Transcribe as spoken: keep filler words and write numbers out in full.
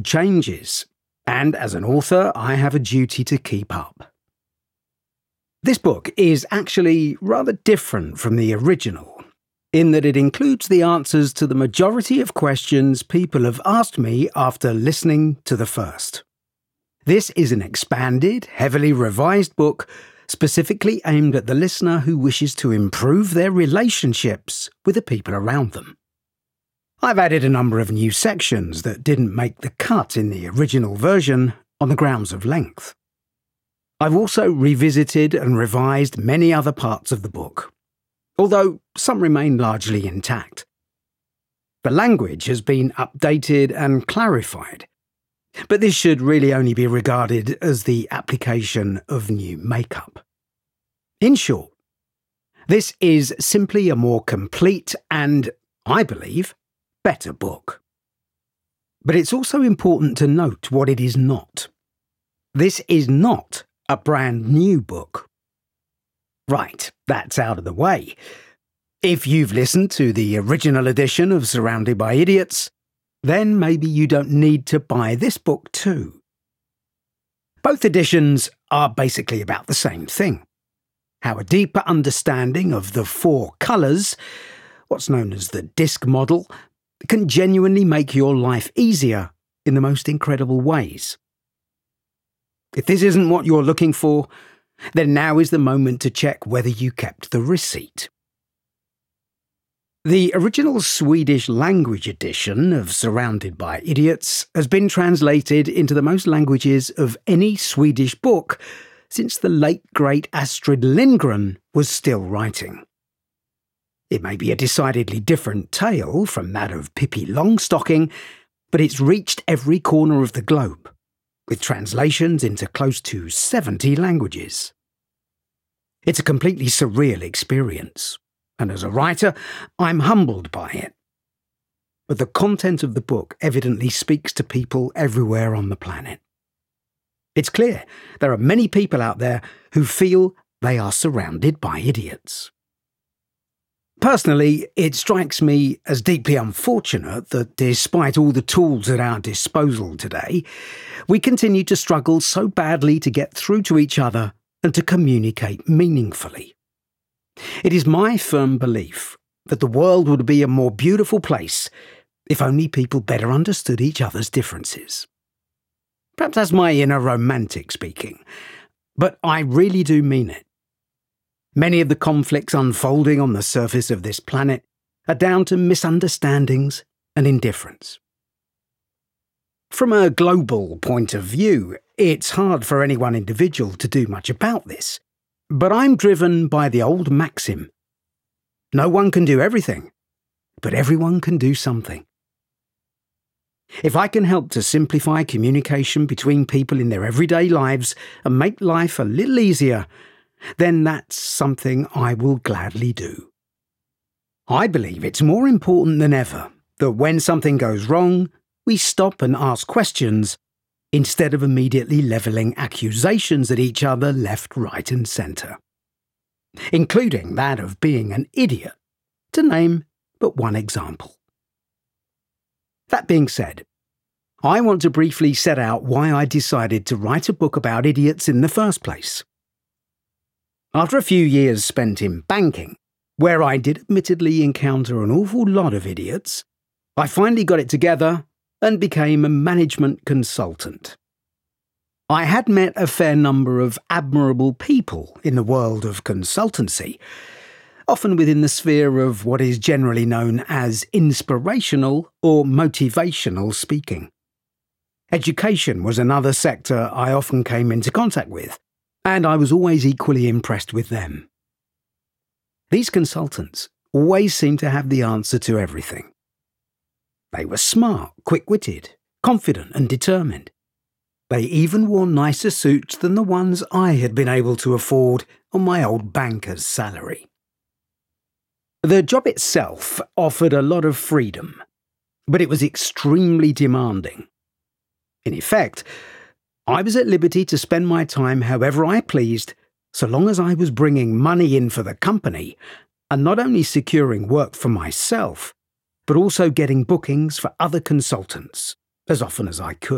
changes, and as an author, I have a duty to keep up. This book is actually rather different from the original, in that it includes the answers to the majority of questions people have asked me after listening to the first. This is an expanded, heavily revised book specifically aimed at the listener who wishes to improve their relationships with the people around them. I've added a number of new sections that didn't make the cut in the original version on the grounds of length. I've also revisited and revised many other parts of the book, although some remain largely intact. The language has been updated and clarified, but this should really only be regarded as the application of new makeup. In short, this is simply a more complete and, I believe, better book. But it's also important to note what it is not. This is not a brand new book. Right, that's out of the way. If you've listened to the original edition of Surrounded by Idiots, then maybe you don't need to buy this book too. Both editions are basically about the same thing: how a deeper understanding of the four colours, what's known as the DISC model, can genuinely make your life easier in the most incredible ways. If this isn't what you're looking for, then now is the moment to check whether you kept the receipt. The original Swedish language edition of Surrounded by Idiots has been translated into the most languages of any Swedish book since the late great Astrid Lindgren was still writing. It may be a decidedly different tale from that of Pippi Longstocking, but it's reached every corner of the globe, with translations into close to seventy languages. It's a completely surreal experience, and as a writer, I'm humbled by it. But the content of the book evidently speaks to people everywhere on the planet. It's clear there are many people out there who feel they are surrounded by idiots. Personally, it strikes me as deeply unfortunate that despite all the tools at our disposal today, we continue to struggle so badly to get through to each other and to communicate meaningfully. It is my firm belief that the world would be a more beautiful place if only people better understood each other's differences. Perhaps that's my inner romantic speaking, but I really do mean it. Many of the conflicts unfolding on the surface of this planet are down to misunderstandings and indifference. From a global point of view, it's hard for any one individual to do much about this, but I'm driven by the old maxim: no one can do everything, but everyone can do something. If I can help to simplify communication between people in their everyday lives and make life a little easier, then that's something I will gladly do. I believe it's more important than ever that when something goes wrong, we stop and ask questions instead of immediately levelling accusations at each other left, right and centre, including that of being an idiot, to name but one example. That being said, I want to briefly set out why I decided to write a book about idiots in the first place. After a few years spent in banking, where I did admittedly encounter an awful lot of idiots, I finally got it together and became a management consultant. I had met a fair number of admirable people in the world of consultancy, often within the sphere of what is generally known as inspirational or motivational speaking. Education was another sector I often came into contact with, and I was always equally impressed with them. These consultants always seemed to have the answer to everything. They were smart, quick-witted, confident and determined. They even wore nicer suits than the ones I had been able to afford on my old banker's salary. The job itself offered a lot of freedom, but it was extremely demanding. In effect, I was at liberty to spend my time however I pleased, so long as I was bringing money in for the company and not only securing work for myself, but also getting bookings for other consultants as often as I could.